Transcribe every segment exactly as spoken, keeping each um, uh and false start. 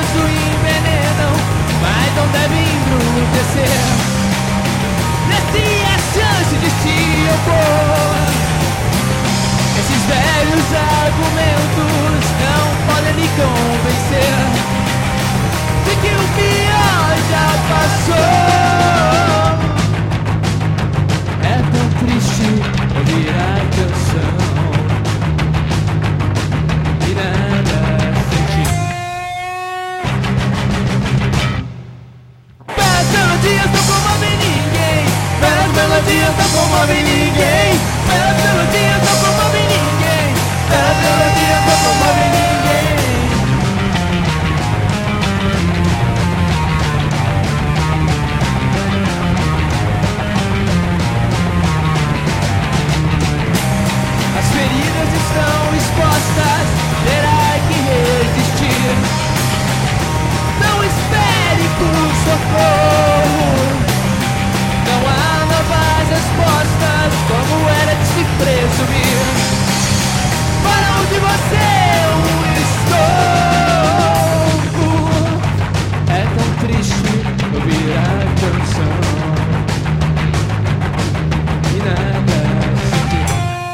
isso envenenam, mas não devem embrutecer. Essa é a chance de se opor. Esses velhos argumentos não podem me convencer de que o pior já passou. É tão triste ouvir a canção e nada sentir. As melodias não comovem ninguém. As melodias não comovem ninguém. As melodias não comovem ninguém. As melodias não comovem ninguém. As feridas estão expostas, terá que resistir. Não espere por socorro. Não há novas respostas, como era de se presumir. Para onde você estou? É tão triste ouvir a canção e nada sentir.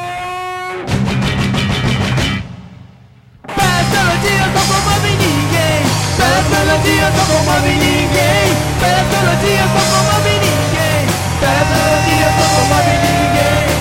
As melodias não comovem ninguém. As melodias não comovem ninguém. As melodias não comovem ninguém. As melodias não comovem ninguém.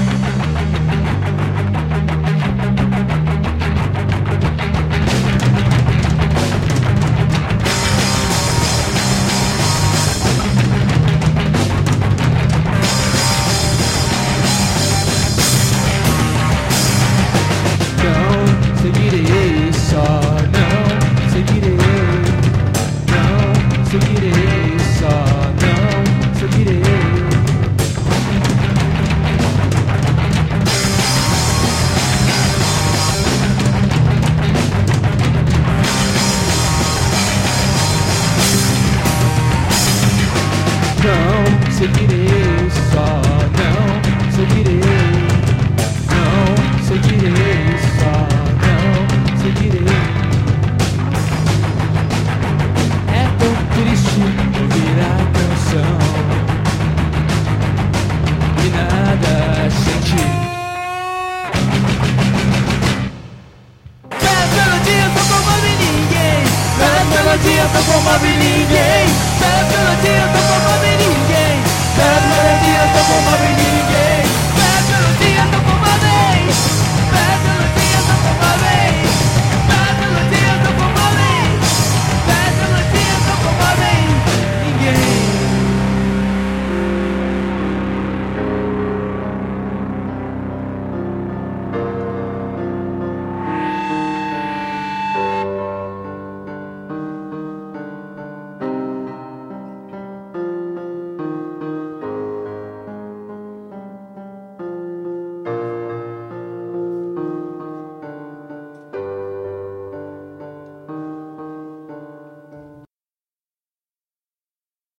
Não seguirei só, não seguirei. Não seguirei só, não seguirei. Não seguirei só, não seguirei. Não seguirei só, não seguirei. É tão triste ouvir a canção e nada sentir. As melodias não comovem ninguém. As melodias não comovem ninguém. As melodias não